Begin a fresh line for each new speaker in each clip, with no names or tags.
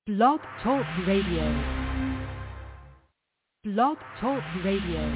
Blog Talk Radio. Blog Talk Radio.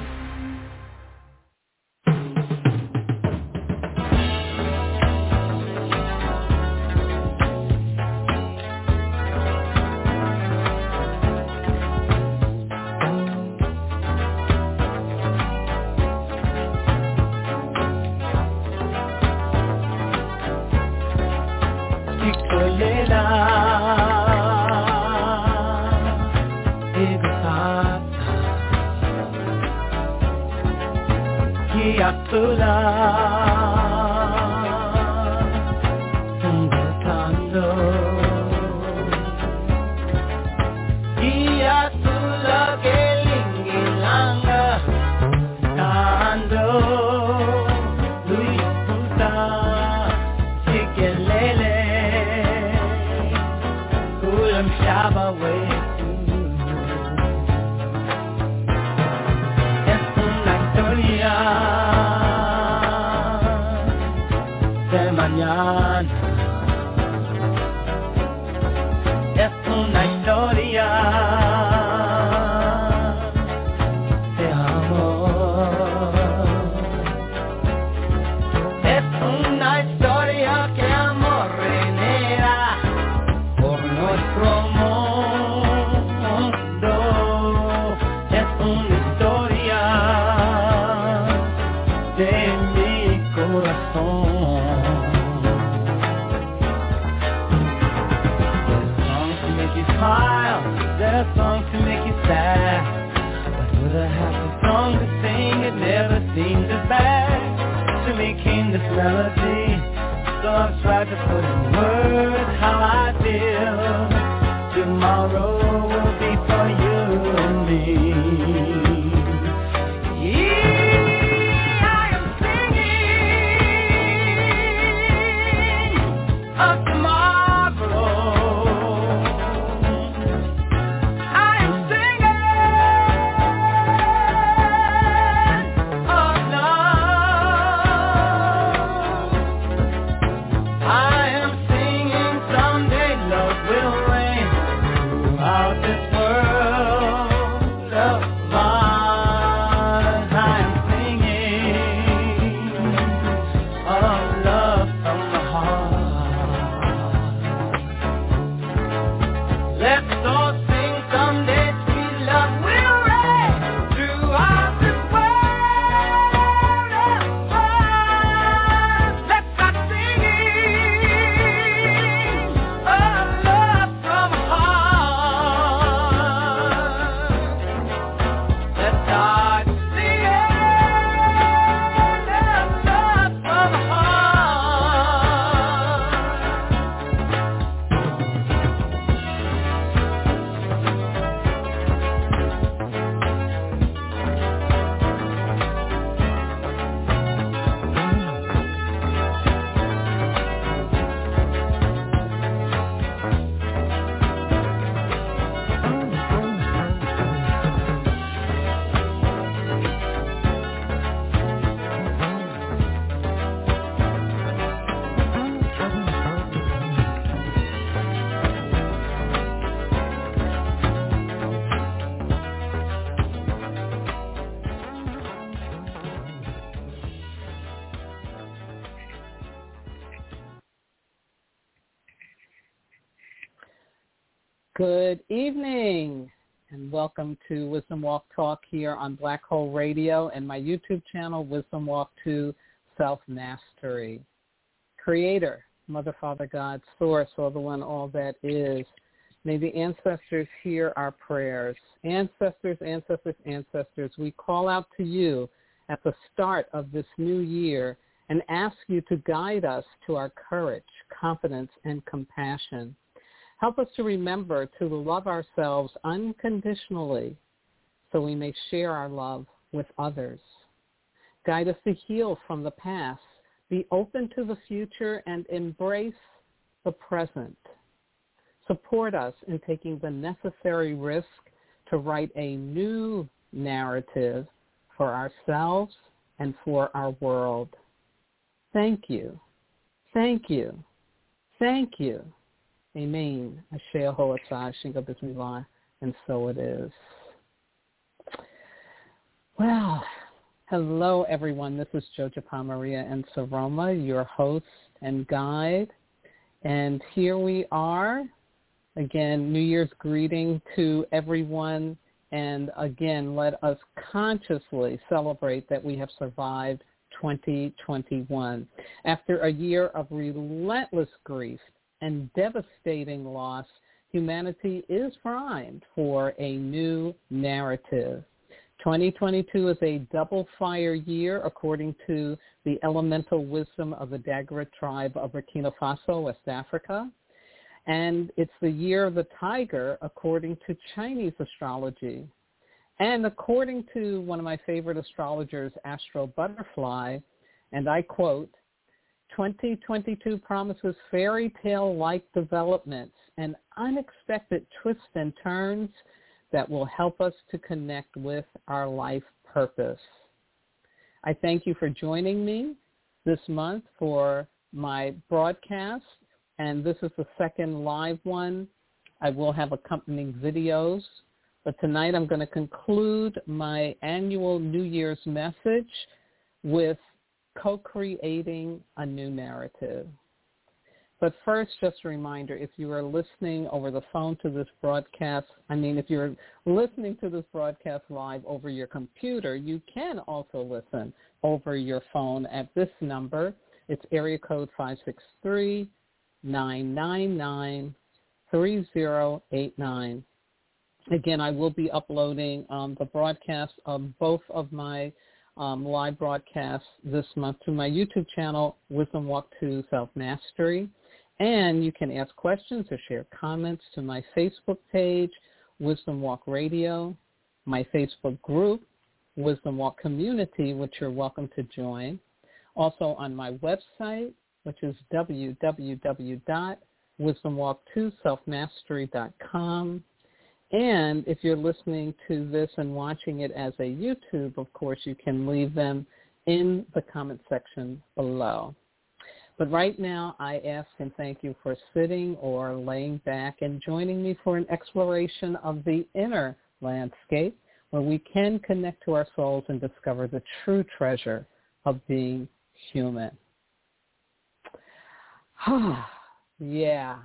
Good evening, and welcome to Wisdom Walk Talk here on Black Hole Radio and my YouTube channel, Wisdom Walk 2 Self-Mastery. Creator, Mother, Father, God, Source, all the one, all that is. May the ancestors hear our prayers. Ancestors, ancestors, ancestors, we call out to you at the start of this new year and ask you to guide us to our courage, confidence, and compassion. Help us to remember to love ourselves unconditionally so we may share our love with others. Guide us to heal from the past, be open to the future, and embrace the present. Support us in taking the necessary risk to write a new narrative for ourselves and for our world. Thank you. Thank you. Thank you. Amen. Asher Ho'atzah, Shingo Bismillah, and so it is. Well, hello, everyone. This is Jojapa Maria and Saroma, your host and guide. And here we are. Again, New Year's greeting to everyone. And again, let us consciously celebrate that we have survived 2021. After a year of relentless grief and devastating loss, humanity is primed for a new narrative. 2022 is a double fire year, according to the elemental wisdom of the Dagara tribe of Burkina Faso, West Africa. And it's the year of the tiger, according to Chinese astrology. And according to one of my favorite astrologers, Astro Butterfly, and I quote, 2022 promises fairy tale-like developments and unexpected twists and turns that will help us to connect with our life purpose. I thank you for joining me this month for my broadcast, and this is the second live one. I will have accompanying videos, but tonight I'm going to conclude my annual New Year's message with co-creating a new narrative. But first, just a reminder, if you are listening over the phone to this broadcast, if you're listening to this broadcast live over your computer, you can also listen over your phone at this number. It's area code 563-999-3089. Again, I will be uploading the broadcast of both of my live broadcasts this month to my YouTube channel, Wisdom Walk to Self-Mastery. And you can ask questions or share comments to my Facebook page, Wisdom Walk Radio, my Facebook group, Wisdom Walk Community, which you're welcome to join. Also on my website, which is www.wisdomwalk2selfmastery.com. And if you're listening to this and watching it as a YouTube, of course, you can leave them in the comment section below. But right now, I ask and thank you for sitting or laying back and joining me for an exploration of the inner landscape where we can connect to our souls and discover the true treasure of being human. Yeah,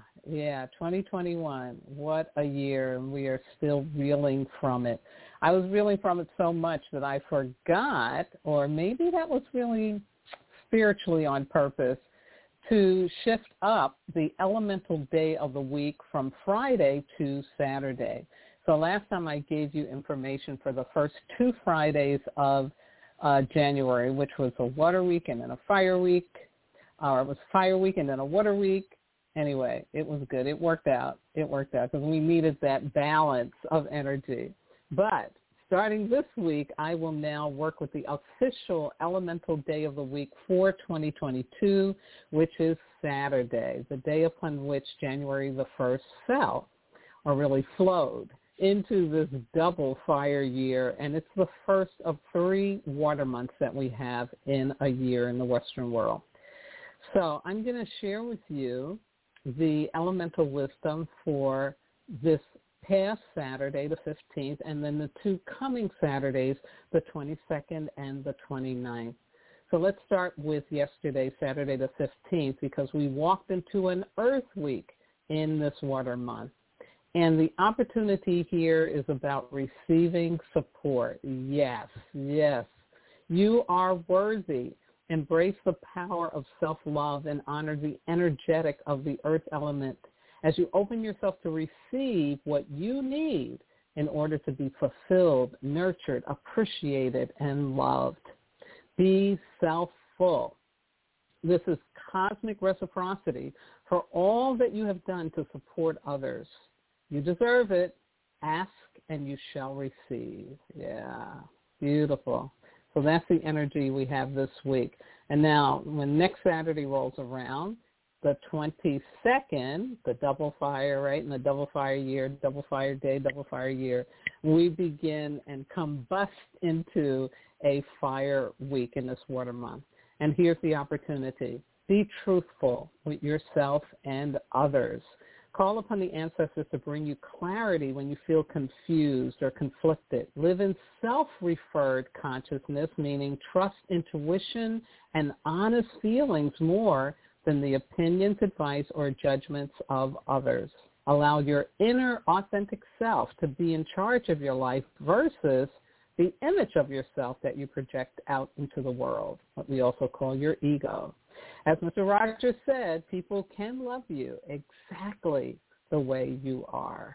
2021, what a year, and we are still reeling from it. I was reeling from it so much that I forgot, or maybe that was really spiritually on purpose, to shift up the elemental day of the week from Friday to Saturday. So last time I gave you information for the first 2 Fridays of January, which was a water week and then a fire week, or it was fire week and then a water week. Anyway, it was good. It worked out because we needed that balance of energy. But starting this week, I will now work with the official elemental day of the week for 2022, which is Saturday, the day upon which January the 1st fell, or really flowed into this double fire year. And it's the first of 3 water months that we have in a year in the Western world. So I'm going to share with you the elemental wisdom for this past Saturday, the 15th, and then the 2 coming Saturdays, the 22nd and the 29th. So let's start with yesterday, Saturday the 15th, because we walked into an Earth Week in this water month. And the opportunity here is about receiving support. Yes. You are worthy. Embrace the power of self-love and honor the energetic of the earth element as you open yourself to receive what you need in order to be fulfilled, nurtured, appreciated, and loved. Be self-full. This is cosmic reciprocity for all that you have done to support others. You deserve it. Ask and you shall receive. Yeah, beautiful. So that's the energy we have this week. And now when next Saturday rolls around, the 22nd, the double fire, right, and the double fire year, double fire day, double fire year, we begin and combust into a fire week in this water month. And here's the opportunity. Be truthful with yourself and others. Call upon the ancestors to bring you clarity when you feel confused or conflicted. Live in self-referred consciousness, meaning trust intuition and honest feelings more than the opinions, advice, or judgments of others. Allow your inner authentic self to be in charge of your life versus the image of yourself that you project out into the world, what we also call your ego. As Mr. Rogers said, people can love you exactly the way you are.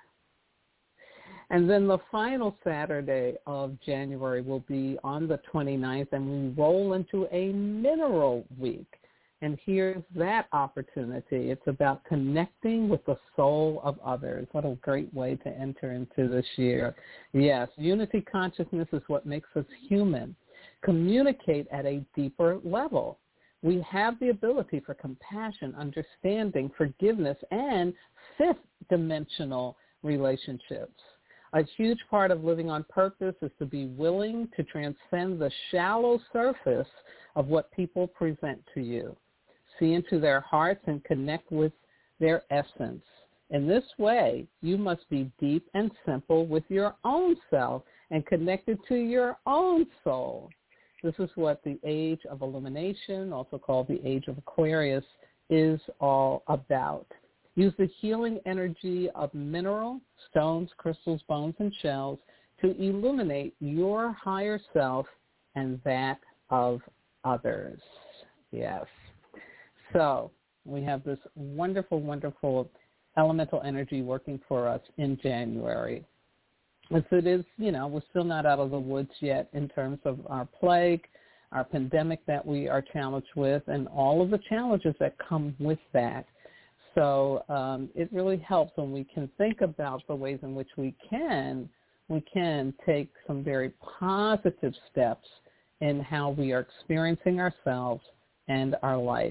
And then the final Saturday of January will be on the 29th, and we roll into a mineral week. And here's that opportunity. It's about connecting with the soul of others. What a great way to enter into this year. Yes, unity consciousness is what makes us human. Communicate at a deeper level. We have the ability for compassion, understanding, forgiveness, and fifth-dimensional relationships. A huge part of living on purpose is to be willing to transcend the shallow surface of what people present to you. See into their hearts and connect with their essence. In this way, you must be deep and simple with your own self and connected to your own soul. This is what the age of illumination, also called the age of Aquarius, is all about. Use the healing energy of mineral, stones, crystals, bones, and shells to illuminate your higher self and that of others. Yes. So we have this wonderful, wonderful elemental energy working for us in January. As it is, we're still not out of the woods yet in terms of our plague, our pandemic that we are challenged with, and all of the challenges that come with that. So it really helps when we can think about the ways in which we can take some very positive steps in how we are experiencing ourselves and our life.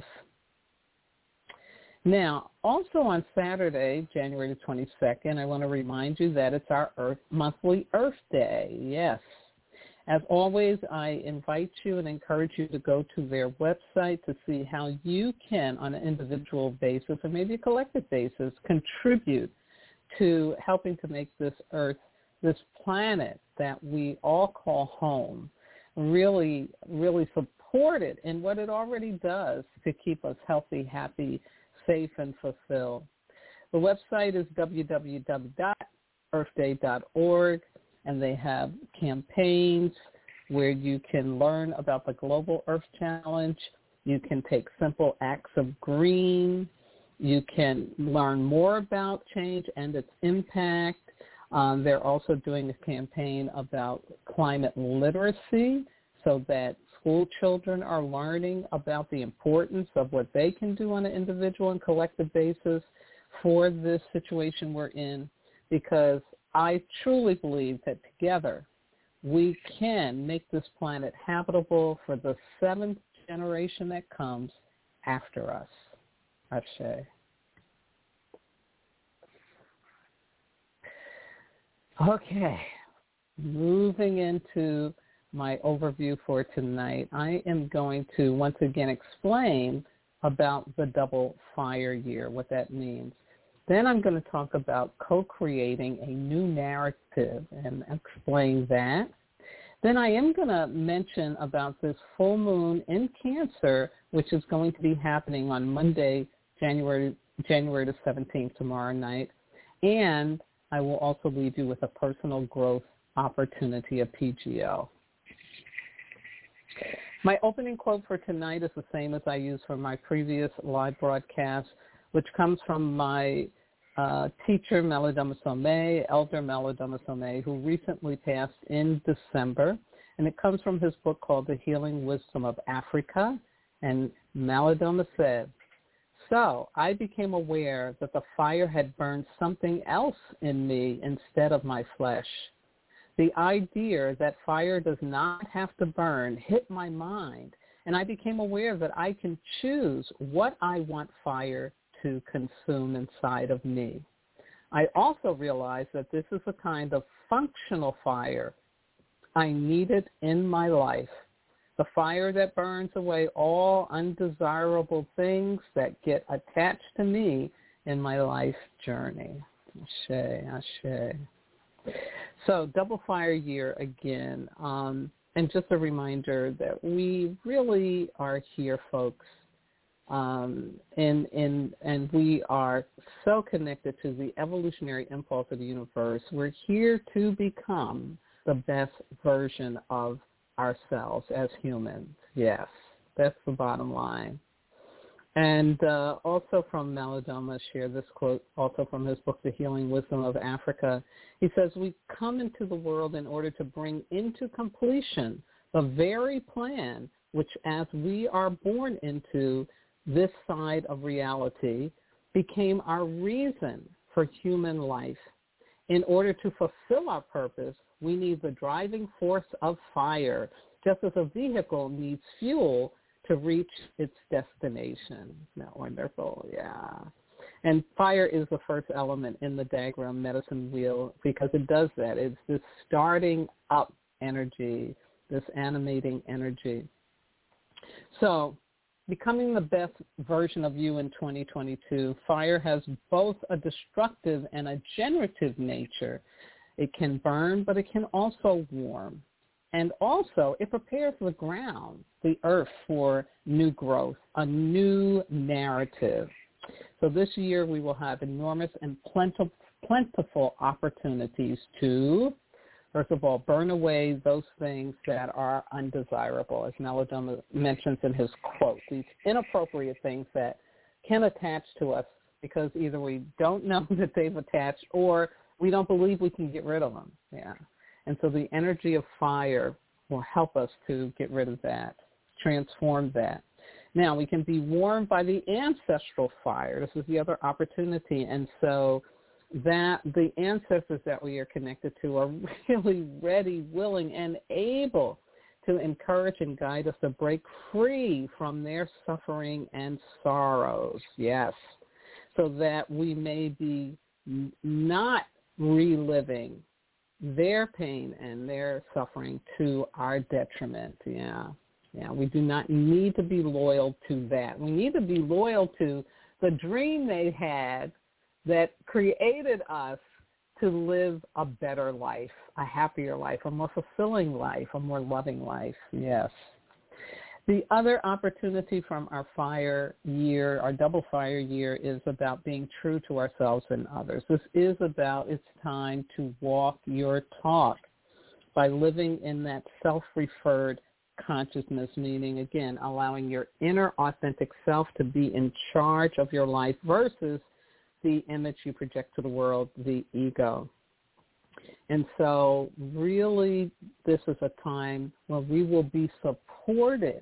Now, also on Saturday, January the 22nd, I want to remind you that it's our monthly Earth Day. Yes. As always, I invite you and encourage you to go to their website to see how you can, on an individual basis or maybe a collective basis, contribute to helping to make this Earth, this planet that we all call home, really, really supported in what it already does to keep us healthy, happy, safe, and fulfilled. The website is www.earthday.org, and they have campaigns where you can learn about the Global Earth Challenge. You can take simple acts of green. You can learn more about change and its impact. They're also doing a campaign about climate literacy so that school children are learning about the importance of what they can do on an individual and collective basis for this situation we're in, because I truly believe that together we can make this planet habitable for the seventh generation that comes after us. Ashe. Okay, moving into my overview for tonight, I am going to once again explain about the double fire year, what that means. Then I'm going to talk about co-creating a new narrative and explain that. Then I am going to mention about this full moon in Cancer, which is going to be happening on Monday, January the 17th, tomorrow night. And I will also leave you with a personal growth opportunity, a PGO. My opening quote for tonight is the same as I used for my previous live broadcast, which comes from my teacher, Malidoma Somé, Elder Malidoma Somé, who recently passed in December. And it comes from his book called The Healing Wisdom of Africa. And Malidoma said, "So I became aware that the fire had burned something else in me instead of my flesh. The idea that fire does not have to burn hit my mind, and I became aware that I can choose what I want fire to consume inside of me. I also realized that this is a kind of functional fire I needed in my life, the fire that burns away all undesirable things that get attached to me in my life journey. Ashe, ashe. So double fire year again. And just a reminder that we really are here, folks, and we are so connected to the evolutionary impulse of the universe. We're here to become the best version of ourselves as humans. Yes, that's the bottom line. And also from Malidoma, share this quote, also from his book, The Healing Wisdom of Africa. He says, we come into the world in order to bring into completion the very plan which, as we are born into this side of reality, became our reason for human life. In order to fulfill our purpose, we need the driving force of fire, just as a vehicle needs fuel to reach its destination. Isn't that wonderful? Yeah. And fire is the first element in the diagram medicine wheel because it does that. It's this starting up energy, this animating energy. So becoming the best version of you in 2022, fire has both a destructive and a generative nature. It can burn, but it can also warm. And also, it prepares the ground, the earth, for new growth, a new narrative. So this year we will have enormous and plentiful opportunities to, first of all, burn away those things that are undesirable, as Malidoma mentions in his quote, these inappropriate things that can attach to us because either we don't know that they've attached or we don't believe we can get rid of them. Yeah. And so the energy of fire will help us to get rid of that, transform that. Now, we can be warmed by the ancestral fire. This is the other opportunity. And so that the ancestors that we are connected to are really ready, willing, and able to encourage and guide us to break free from their suffering and sorrows. Yes. So that we may be not reliving their pain and their suffering to our detriment. Yeah. Yeah. We do not need to be loyal to that. We need to be loyal to the dream they had that created us to live a better life, a happier life, a more fulfilling life, a more loving life. Yes. The other opportunity from our fire year, our double fire year, is about being true to ourselves and others. This is about it's time to walk your talk by living in that self-referred consciousness, meaning, again, allowing your inner authentic self to be in charge of your life versus the image you project to the world, the ego. And so really this is a time where we will be supported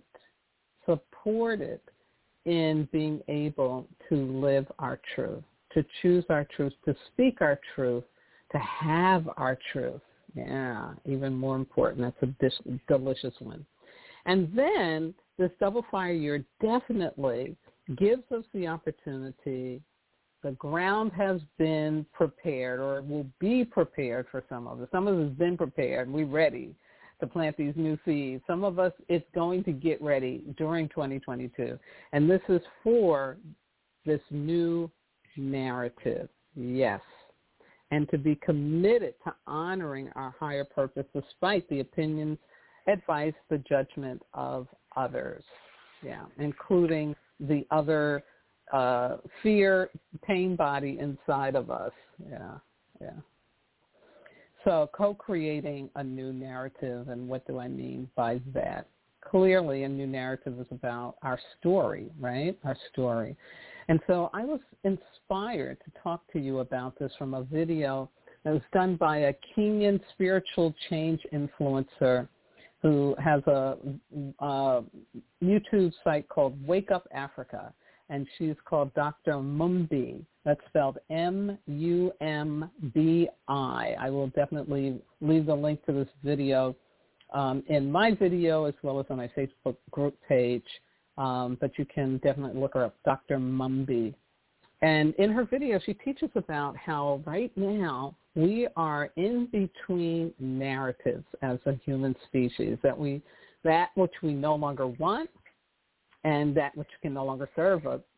in being able to live our truth, to choose our truth, to speak our truth, to have our truth. Yeah, even more important. That's a delicious one. And then this double fire year definitely gives us the opportunity. The ground has been prepared or will be prepared for some of us. Some of us have been prepared. We're ready to plant these new seeds. Some of us, it's going to get ready during 2022. And this is for this new narrative. Yes. And to be committed to honoring our higher purpose despite the opinions, advice, the judgment of others. Yeah. Including the other fear, pain body inside of us. Yeah, yeah. So co-creating a new narrative, and what do I mean by that? Clearly, a new narrative is about our story, right? Our story. And so I was inspired to talk to you about this from a video that was done by a Kenyan spiritual change influencer who has a YouTube site called Wake Up Africa. And she's called Dr. Mumbi. That's spelled Mumbi. I will definitely leave the link to this video in my video as well as on my Facebook group page. But you can definitely look her up, Dr. Mumbi. And in her video, she teaches about how right now we are in between narratives as a human species, that which we no longer want, and that which can no longer serve us.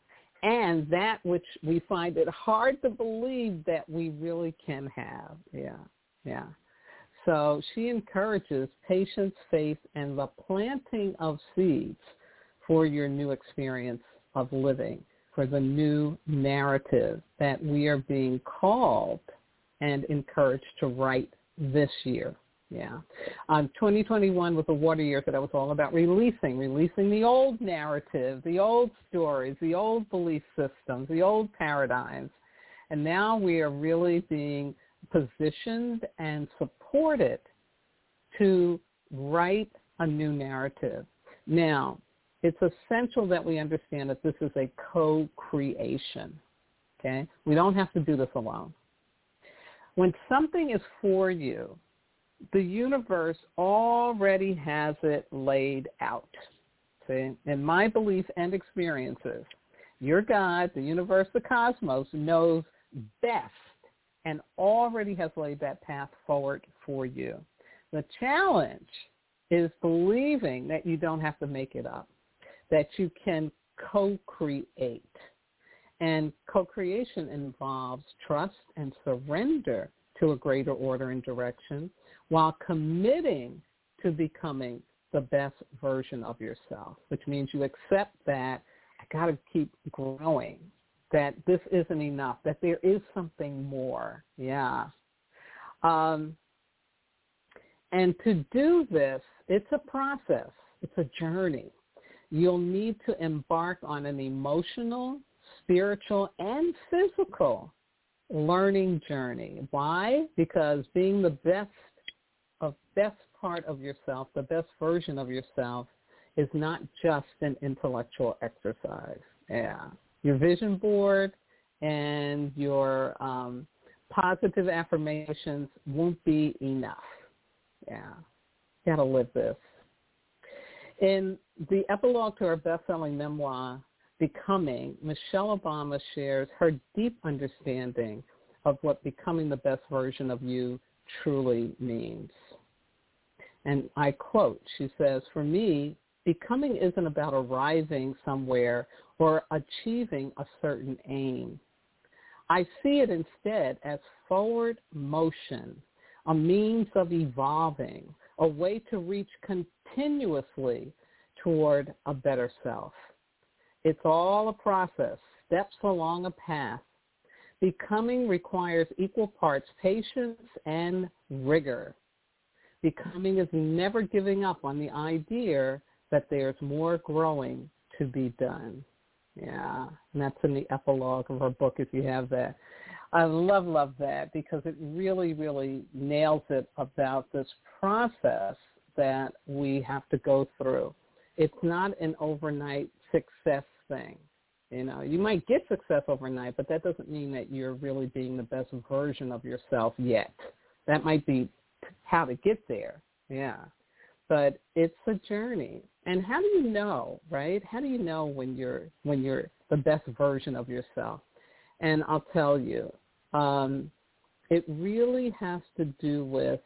and that which we find it hard to believe that we really can have. Yeah. So she encourages patience, faith, and the planting of seeds for your new experience of living, for the new narrative that we are being called and encouraged to write this year. Yeah. 2021 was a water year that I was all about releasing the old narrative, the old stories, the old belief systems, the old paradigms. And now we are really being positioned and supported to write a new narrative. Now, it's essential that we understand that this is a co-creation, okay? We don't have to do this alone. When something is for you, the universe already has it laid out. See? In my belief and experiences, your God, the universe, the cosmos, knows best and already has laid that path forward for you. The challenge is believing that you don't have to make it up, that you can co-create. And co-creation involves trust and surrender to a greater order and direction while committing to becoming the best version of yourself, which means you accept that I got to keep growing, that this isn't enough, that there is something more. Yeah. And to do this, it's a process. It's a journey. You'll need to embark on an emotional, spiritual, and physical learning journey. Why? Because being the best part of yourself, the best version of yourself, is not just an intellectual exercise. Yeah. Your vision board and your positive affirmations won't be enough. Yeah. You got to live this. In the epilogue to her best-selling memoir, Becoming, Michelle Obama shares her deep understanding of what becoming the best version of you truly means. And I quote, she says, "For me, becoming isn't about arriving somewhere or achieving a certain aim. I see it instead as forward motion, a means of evolving, a way to reach continuously toward a better self. It's all a process, steps along a path. Becoming requires equal parts patience and rigor. Becoming is never giving up on the idea that there's more growing to be done." Yeah, and that's in the epilogue of her book if you have that. I love that because it really, really nails it about this process that we have to go through. It's not an overnight success thing. You know, you might get success overnight, but that doesn't mean that you're really being the best version of yourself yet. That might be how to get there, yeah. But it's a journey. And how do you know, right? How do you know when you're the best version of yourself? And I'll tell you, it really has to do with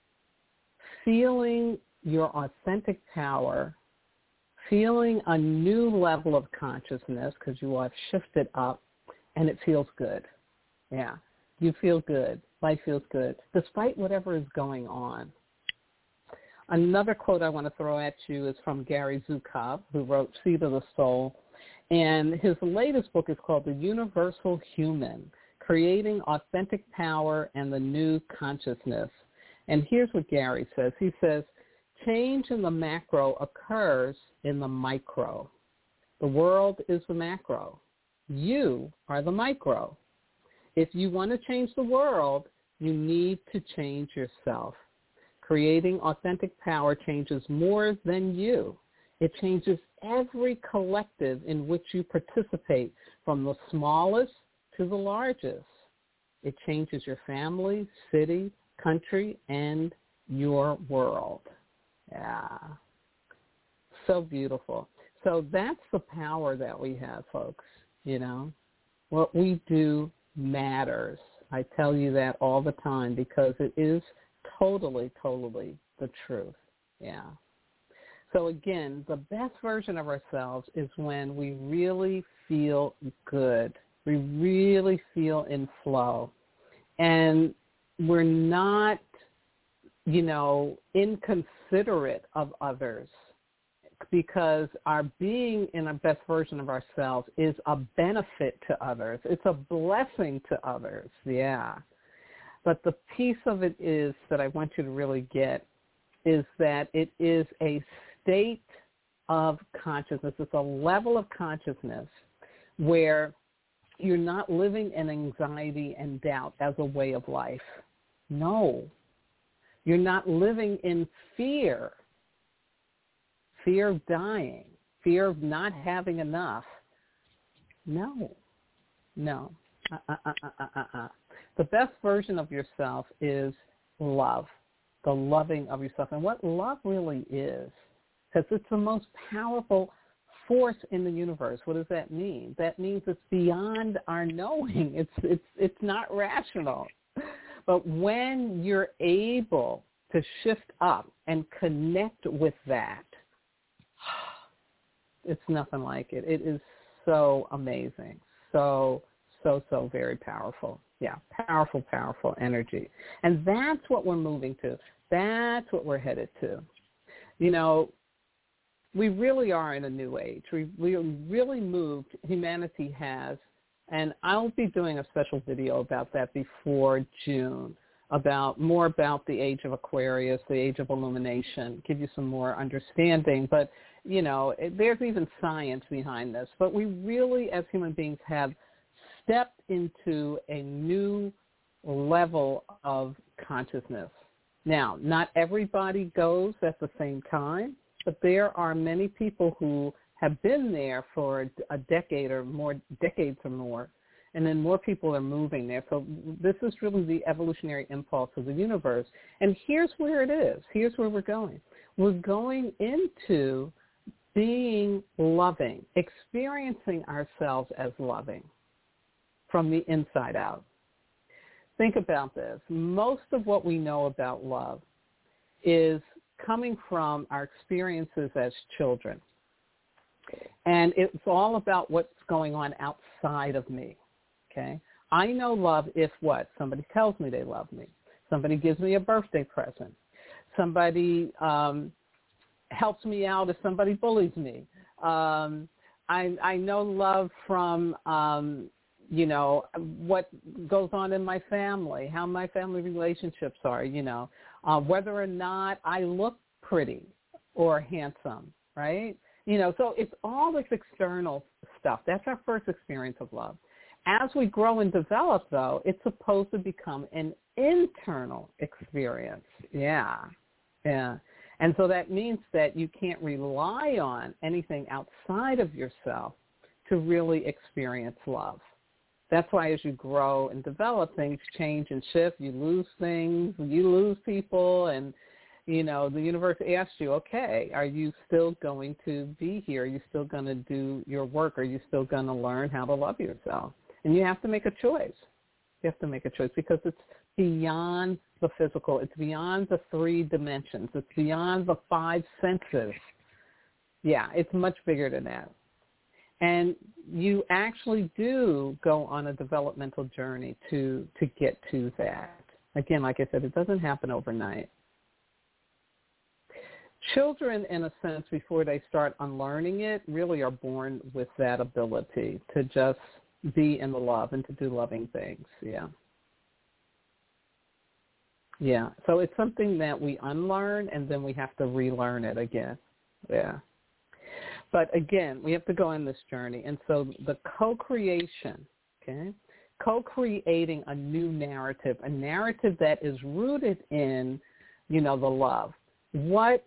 feeling your authentic power, feeling a new level of consciousness because you have shifted up, and it feels good. Yeah, you feel good. Life feels good, despite whatever is going on. Another quote I want to throw at you is from Gary Zukav, who wrote Seed of the Soul. And his latest book is called The Universal Human, Creating Authentic Power and the New Consciousness. And here's what Gary says. He says, change in the macro occurs in the micro. The world is the macro. You are the micro. If you want to change the world, you need to change yourself. Creating authentic power changes more than you. It changes every collective in which you participate, from the smallest to the largest. It changes your family, city, country, and your world. Yeah. So beautiful. So that's the power that we have, folks. You know, what we do matters. I tell you that all the time because it is totally the truth. Yeah. So again, the best version of ourselves is when we really feel good. We really feel in flow. And we're not, inconsiderate of others, because our being in our best version of ourselves is a benefit to others. It's a blessing to others, yeah. But the piece of it is that I want you to really get is that it is a state of consciousness. It's a level of consciousness where you're not living in anxiety and doubt as a way of life. No. You're not living in fear of dying, fear of not having enough. No. The best version of yourself is love, the loving of yourself. And what love really is, because it's the most powerful force in the universe. What does that mean? That means it's beyond our knowing. It's not rational. But when you're able to shift up and connect with that, it's nothing like it. It is so amazing. So very powerful. Yeah, powerful energy. And that's what we're moving to. That's what we're headed to. We really are in a new age. We really moved, humanity has, and I'll be doing a special video about that before June, more about the age of Aquarius, the age of illumination, give you some more understanding. But, there's even science behind this. But we really, as human beings, have stepped into a new level of consciousness. Now, not everybody goes at the same time, but there are many people who have been there for a decade or more, decades or more, and then more people are moving there. So this is really the evolutionary impulse of the universe. And here's where it is. Here's where we're going. We're going into being loving, experiencing ourselves as loving from the inside out. Think about this. Most of what we know about love is coming from our experiences as children. And it's all about what's going on outside of me, okay? I know love if what? Somebody tells me they love me. Somebody gives me a birthday present. Somebody helps me out if somebody bullies me. I know love from, what goes on in my family, how my family relationships are, whether or not I look pretty or handsome, right? So it's all this external stuff. That's our first experience of love. As we grow and develop, though, it's supposed to become an internal experience. Yeah. And so that means that you can't rely on anything outside of yourself to really experience love. That's why as you grow and develop, things change and shift. You lose things, you lose people, and, the universe asks you, okay, are you still going to be here? Are you still going to do your work? Are you still going to learn how to love yourself? And you have to make a choice. You have to make a choice because it's beyond the physical. It's beyond the 3 dimensions. It's beyond the 5 senses. Yeah, it's much bigger than that. And you actually do go on a developmental journey to get to that. Again, like I said, it doesn't happen overnight. Children, in a sense, before they start unlearning it, really are born with that ability to just be in the love and to do loving things. Yeah. Yeah. So it's something that we unlearn and then we have to relearn it again. Yeah. But again, we have to go on this journey. And so the co-creation, okay, co-creating a new narrative, a narrative that is rooted in, the love. What,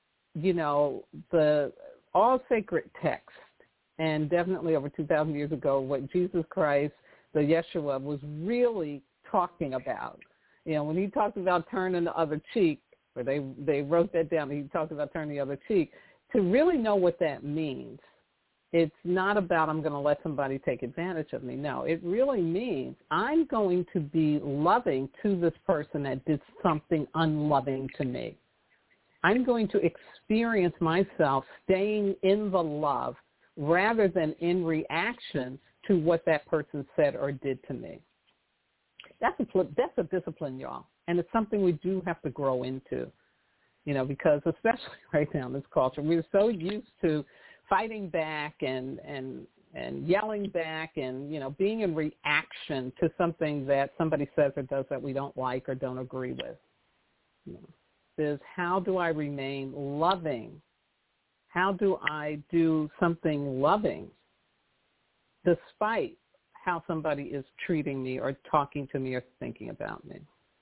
all sacred text, and definitely over 2,000 years ago, what Jesus Christ, the Yeshua, was really talking about. When he talked about turning the other cheek, or they wrote that down, he talked about turning the other cheek. To really know what that means, it's not about I'm going to let somebody take advantage of me. No, it really means I'm going to be loving to this person that did something unloving to me. I'm going to experience myself staying in the love rather than in reaction to what that person said or did to me. That's a discipline, y'all. And it's something we do have to grow into, because especially right now in this culture, we're so used to fighting back and yelling back and, being in reaction to something that somebody says or does that we don't like or don't agree with. Is how do I remain loving? How do I do something loving despite how somebody is treating me or talking to me or thinking about me?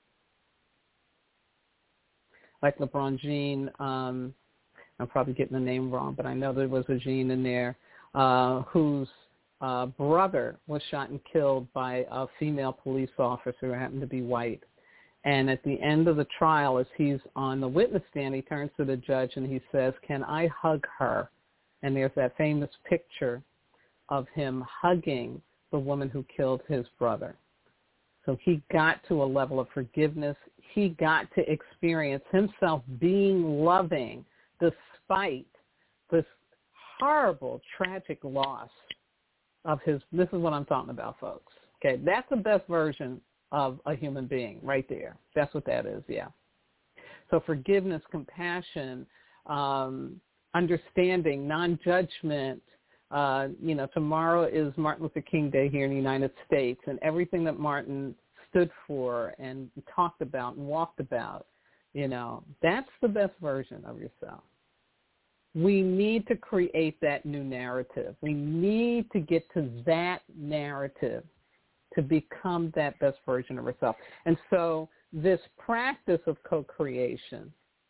Like LeBron Jean, I'm probably getting the name wrong, but I know there was a Jean in there whose brother was shot and killed by a female police officer who happened to be white. And at the end of the trial, as he's on the witness stand, he turns to the judge and he says, "Can I hug her?" And there's that famous picture of him hugging the woman who killed his brother. So he got to a level of forgiveness. He got to experience himself being loving despite this horrible, tragic loss of his. This is what I'm talking about, folks. Okay, that's the best version of a human being right there. That's what that is, yeah. So forgiveness, compassion, understanding, non-judgment. Tomorrow is Martin Luther King Day here in the United States, and everything that Martin stood for and talked about and walked about, that's the best version of yourself. We need to create that new narrative. We need to get to that narrative to become that best version of ourselves. And so this practice of co-creation,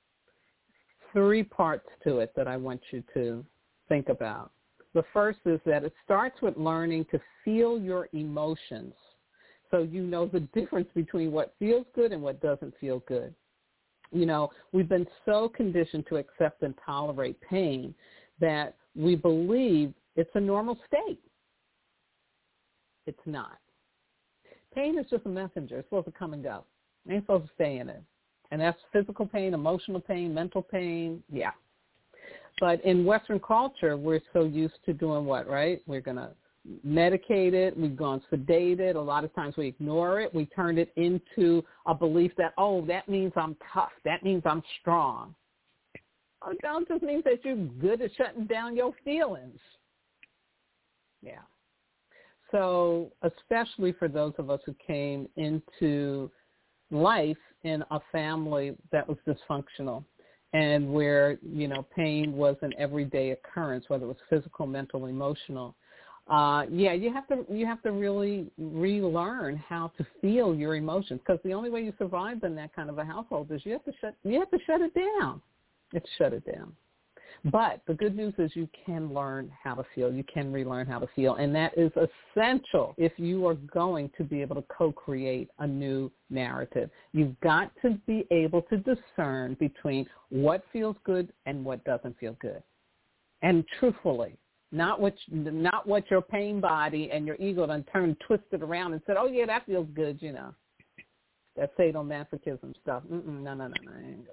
3 parts to it that I want you to think about. The first is that it starts with learning to feel your emotions so you know the difference between what feels good and what doesn't feel good. We've been so conditioned to accept and tolerate pain that we believe it's a normal state. It's not. Pain is just a messenger. It's supposed to come and go. It ain't supposed to stay in it. And that's physical pain, emotional pain, mental pain, yeah. But in Western culture, we're so used to doing what, right? We're going to medicate it. We've gone sedated. A lot of times we ignore it. We turn it into a belief that, that means I'm tough. That means I'm strong. Oh, that just means that you're good at shutting down your feelings. Yeah. So especially for those of us who came into life in a family that was dysfunctional and where, pain was an everyday occurrence, whether it was physical, mental, emotional, you have to really relearn how to feel your emotions, because the only way you survive in that kind of a household is you have to shut it down. It's shut it down. But the good news is you can learn how to feel. You can relearn how to feel. And that is essential if you are going to be able to co-create a new narrative. You've got to be able to discern between what feels good and what doesn't feel good. And truthfully, not what your pain body and your ego done turned, twisted around and said, oh, yeah, that feels good, That sadomasochism stuff. No, I ain't doing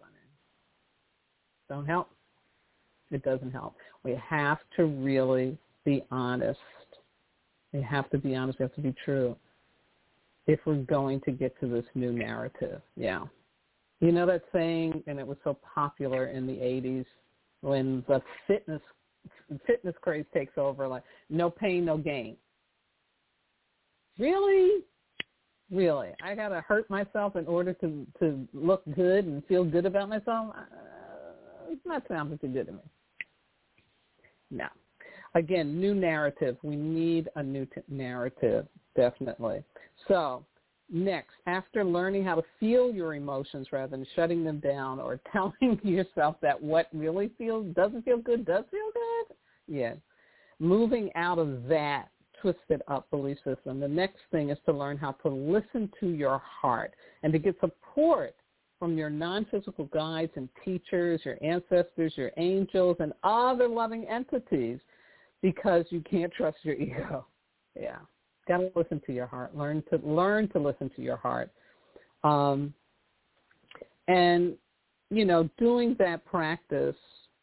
it. Don't help. It doesn't help. We have to really be honest. We have to be honest. We have to be true if we're going to get to this new narrative. Yeah. You know that saying, and it was so popular in the 80s when the fitness craze takes over, like, no pain, no gain. Really? Really? I got to hurt myself in order to look good and feel good about myself? It's not sounding too good to me. No. Again, new narrative. We need a new narrative, definitely. So next, after learning how to feel your emotions rather than shutting them down or telling yourself that what really doesn't feel good does feel good, yeah, moving out of that twisted up belief system, the next thing is to learn how to listen to your heart and to get support from your non-physical guides and teachers, your ancestors, your angels, and other loving entities, because you can't trust your ego. Yeah, got to listen to your heart. Learn to listen to your heart, and doing that practice,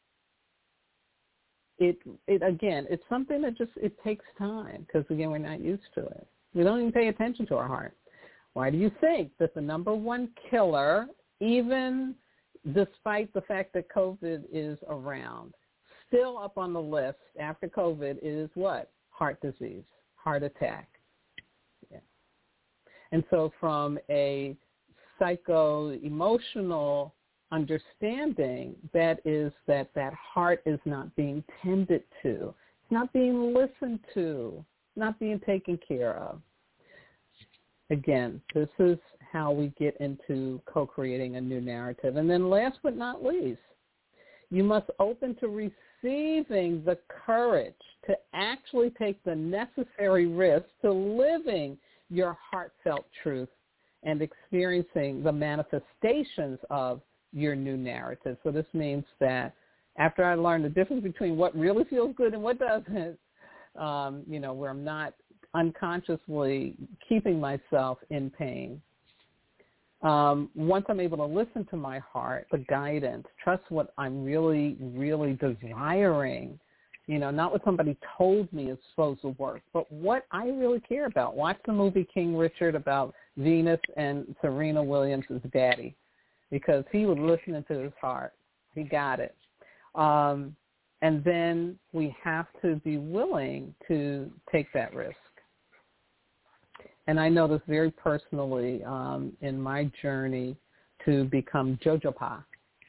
it's something that it takes time because, again, we're not used to it. We don't even pay attention to our heart. Why do you think that the number one killer, even despite the fact that COVID is around, still up on the list after COVID is what? Heart disease, heart attack. Yeah. And so from a psycho-emotional understanding, that is that heart is not being tended to. It's not being listened to, not being taken care of. Again, this is how we get into co-creating a new narrative. And then last but not least, you must open to receiving the courage to actually take the necessary risk to living your heartfelt truth and experiencing the manifestations of your new narrative. So this means that after I learned the difference between what really feels good and what doesn't, where I'm not unconsciously keeping myself in pain, once I'm able to listen to my heart, the guidance, trust what I'm really, really desiring, not what somebody told me is supposed to work, but what I really care about. Watch the movie King Richard about Venus and Serena Williams' daddy, because he was listening to his heart. He got it. And then we have to be willing to take that risk. And I know this very personally in my journey to become Jojopa.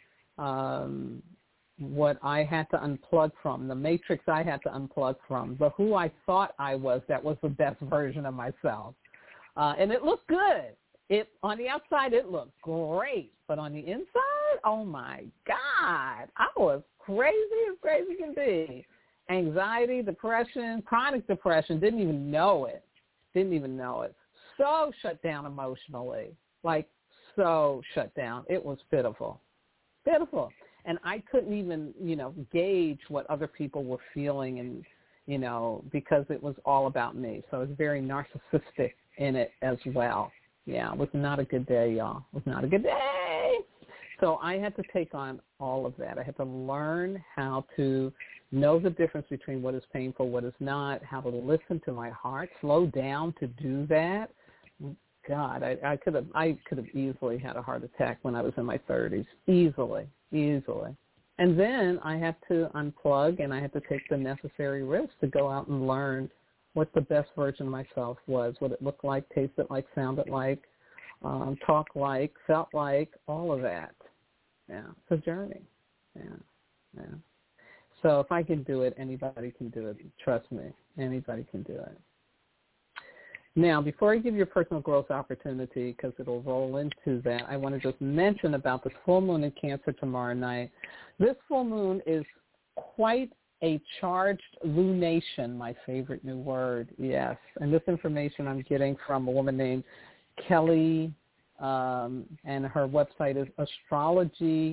What I had to unplug from, the matrix I had to unplug from, the who I thought I was, that was the best version of myself. And it looked good. On the outside, it looked great. But on the inside, oh, my God, I was crazy as crazy can be. Anxiety, depression, chronic depression, didn't even know it. So shut down emotionally, so shut down. It was pitiful. And I couldn't even, gauge what other people were feeling and, because it was all about me. So I was very narcissistic in it as well. Yeah, it was not a good day, y'all. It was not a good day. So I had to take on all of that. I had to learn how to know the difference between what is painful, what is not, how to listen to my heart, slow down to do that. God, I could have easily had a heart attack when I was in my 30s, easily. And then I had to unplug, and I had to take the necessary risks to go out and learn what the best version of myself was, what it looked like, tasted like, sounded like, talked like, felt like, all of that. Yeah, it's a journey. Yeah. So if I can do it, anybody can do it. Trust me, anybody can do it. Now, before I give you a personal growth opportunity, because it'll roll into that, I want to just mention about this full moon in Cancer tomorrow night. This full moon is quite a charged lunation, my favorite new word, yes. And this information I'm getting from a woman named Kelly, and her website is astrology.tv,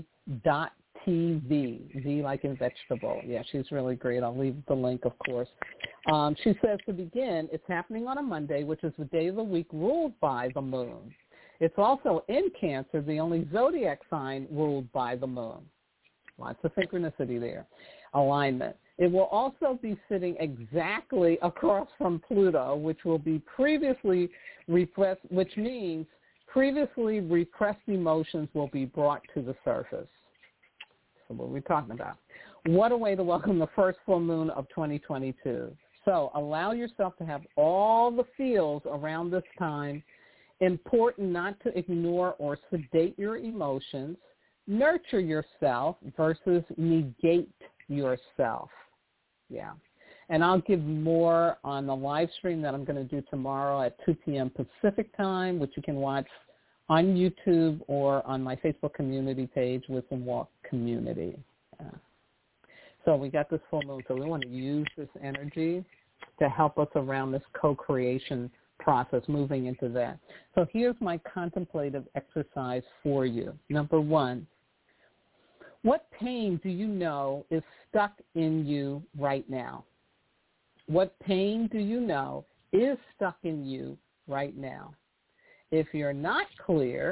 V like in vegetable. Yeah, she's really great. I'll leave the link, of course. She says to begin, it's happening on a Monday, which is the day of the week ruled by the moon. It's also in Cancer, the only zodiac sign ruled by the moon. Lots of synchronicity there. Alignment. It will also be sitting exactly across from Pluto, which will be previously repressed, which means previously repressed emotions will be brought to the surface. So what are we talking about? What a way to welcome the first full moon of 2022. So allow yourself to have all the feels around this time. Important not to ignore or sedate your emotions. Nurture yourself versus negate yourself. Yeah. And I'll give more on the live stream that I'm going to do tomorrow at 2 p.m. Pacific time, which you can watch on YouTube or on my Facebook community page, Wisdom Walk Community. Yeah. So we got this full moon, so we want to use this energy to help us around this co-creation process, moving into that. So here's my contemplative exercise for you. Number one, what pain do you know is stuck in you right now? What pain do you know is stuck in you right now? If you're not clear,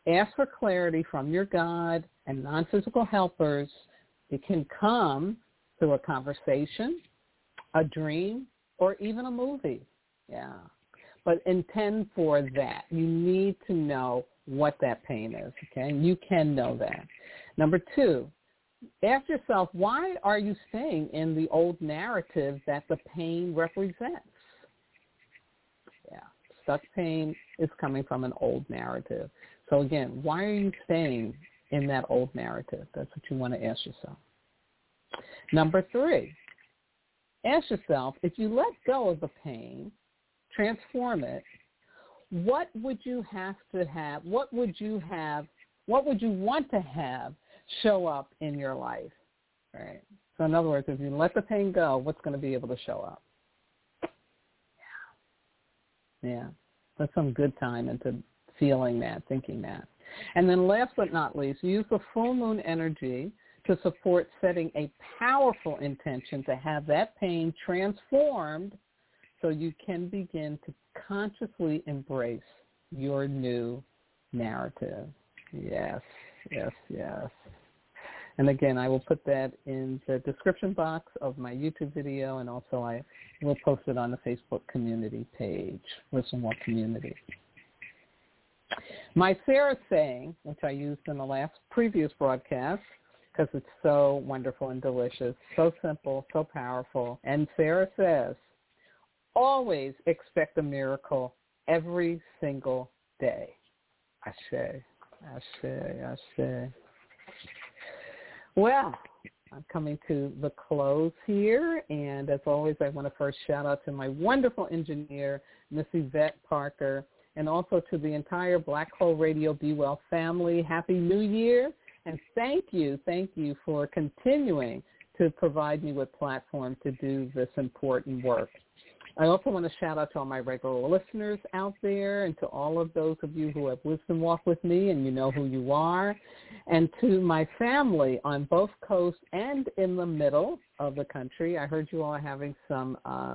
ask for clarity from your God and non-physical helpers. It can come through a conversation, a dream, or even a movie. Yeah. But intend for that. You need to know what that pain is, okay? And you can know that. Number 2, ask yourself, why are you staying in the old narrative that the pain represents? Yeah. Stuck pain is coming from an old narrative. So again, why are you staying in that old narrative? That's what you want to ask yourself. Number 3, ask yourself, if you let go of the pain, transform it, what would you have to have, what would you want to have show up in your life, right? So in other words, if you let the pain go, what's going to be able to show up? Yeah. Put some good time into feeling that, thinking that. And then last but not least, use the full moon energy to support setting a powerful intention to have that pain transformed so you can begin to consciously embrace your new narrative. Yes, yes, yes. And again, I will put that in the description box of my YouTube video, and also I will post it on the Facebook community page, Wisdom Walk Community. My Sarah saying, which I used in the previous broadcast, because it's so wonderful and delicious, so simple, so powerful. And Sarah says, always expect a miracle every single day. Ashe, ashe, ashe. Well, I'm coming to the close here, and as always, I want to first shout out to my wonderful engineer, Miss Yvette Parker, and also to the entire Black Hole Radio Be Well family. Happy New Year, and thank you for continuing to provide me with platform to do this important work. I also want to shout out to all my regular listeners out there and to all of those of you who have Wisdom Walk with me, and you know who you are, and to my family on both coasts and in the middle of the country. I heard you all are having some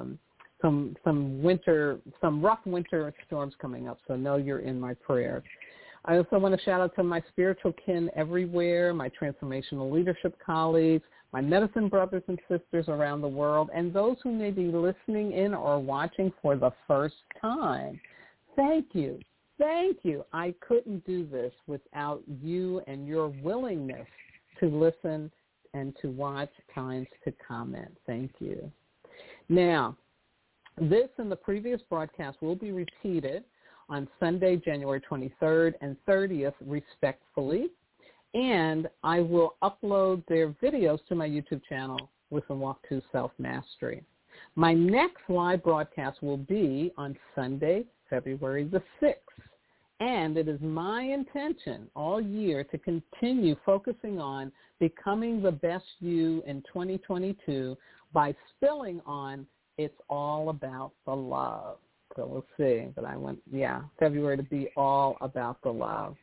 rough winter storms coming up, so know you're in my prayers. I also want to shout out to my spiritual kin everywhere, my transformational leadership colleagues, my medicine brothers and sisters around the world, and those who may be listening in or watching for the first time. Thank you. Thank you. I couldn't do this without you and your willingness to listen and to watch, times to comment. Thank you. Now, this and the previous broadcast will be repeated on Sunday, January 23rd and 30th, respectfully. And I will upload their videos to my YouTube channel, Wisdom Walk to Self-Mastery. My next live broadcast will be on Sunday, February the 6th. And it is my intention all year to continue focusing on becoming the best you in 2022 by spilling on It's All About the Love. So we'll see. But I want, February to be all about the love.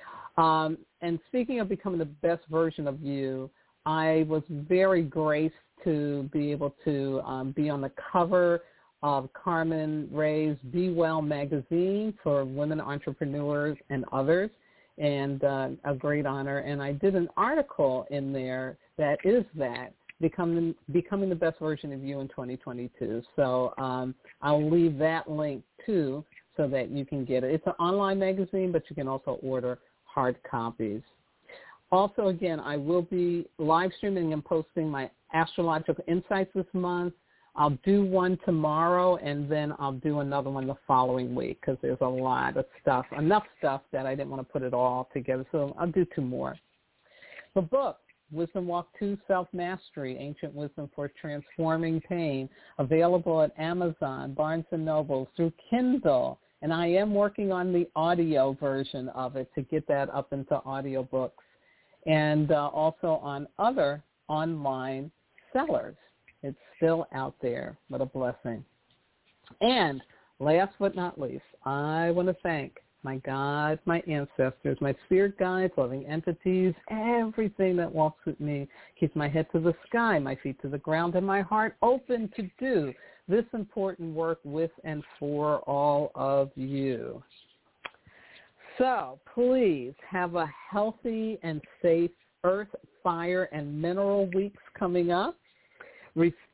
And speaking of becoming the best version of you, I was very graced to be able to be on the cover of Carmen Ray's Be Well magazine for women entrepreneurs and others, and a great honor. And I did an article in there that is becoming the best version of you in 2022. So I'll leave that link too so that you can get it. It's an online magazine, but you can also order hard copies. Also, again, I will be live streaming and posting my astrological insights this month. I'll do one tomorrow, and then I'll do another one the following week because there's a lot of stuff, enough stuff that I didn't want to put it all together. So I'll do 2 more. The book, Wisdom Walk to Self-Mastery, Ancient Wisdom for Transforming Pain, available at Amazon, Barnes & Noble, through Kindle. And I am working on the audio version of it to get that up into audiobooks, and also on other online sellers. It's still out there. What a blessing. And last but not least, I want to thank my God, my ancestors, my spirit guides, loving entities, everything that walks with me, keeps my head to the sky, my feet to the ground, and my heart open to do this important work with and for all of you. So please have a healthy and safe Earth, Fire, and Mineral Weeks coming up.